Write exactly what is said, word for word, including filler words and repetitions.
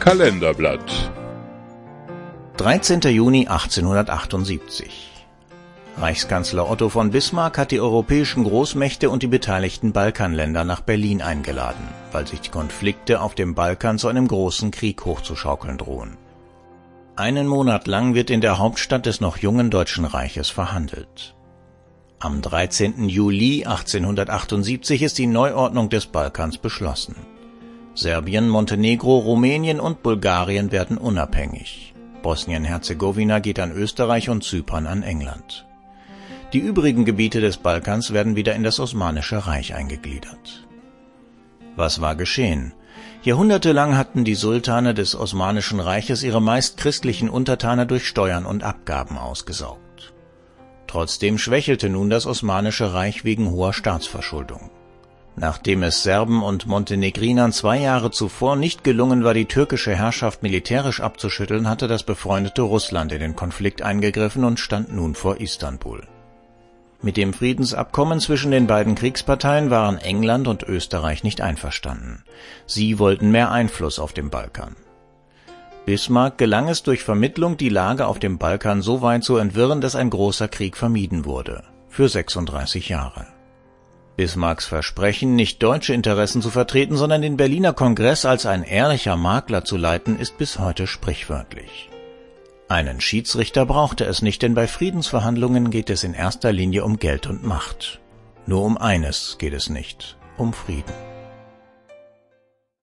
Kalenderblatt. dreizehnter Juni achtzehnhundertachtundsiebzig. Reichskanzler Otto von Bismarck hat die europäischen Großmächte und die beteiligten Balkanländer nach Berlin eingeladen, weil sich die Konflikte auf dem Balkan zu einem großen Krieg hochzuschaukeln drohen. Einen Monat lang wird in der Hauptstadt des noch jungen Deutschen Reiches verhandelt. Am dreizehnten Juli achtzehnhundertachtundsiebzig ist die Neuordnung des Balkans beschlossen. Serbien, Montenegro, Rumänien und Bulgarien werden unabhängig. Bosnien-Herzegowina geht an Österreich und Zypern an England. Die übrigen Gebiete des Balkans werden wieder in das Osmanische Reich eingegliedert. Was war geschehen? Jahrhundertelang hatten die Sultane des Osmanischen Reiches ihre meist christlichen Untertaner durch Steuern und Abgaben ausgesaugt. Trotzdem schwächelte nun das Osmanische Reich wegen hoher Staatsverschuldung. Nachdem es Serben und Montenegrinern zwei Jahre zuvor nicht gelungen war, die türkische Herrschaft militärisch abzuschütteln, hatte das befreundete Russland in den Konflikt eingegriffen und stand nun vor Istanbul. Mit dem Friedensabkommen zwischen den beiden Kriegsparteien waren England und Österreich nicht einverstanden. Sie wollten mehr Einfluss auf dem Balkan. Bismarck gelang es durch Vermittlung, die Lage auf dem Balkan so weit zu entwirren, dass ein großer Krieg vermieden wurde, für sechsunddreißig Jahre. Bismarcks Versprechen, nicht deutsche Interessen zu vertreten, sondern den Berliner Kongress als ein ehrlicher Makler zu leiten, ist bis heute sprichwörtlich. Einen Schiedsrichter brauchte es nicht, denn bei Friedensverhandlungen geht es in erster Linie um Geld und Macht. Nur um eines geht es nicht, um Frieden.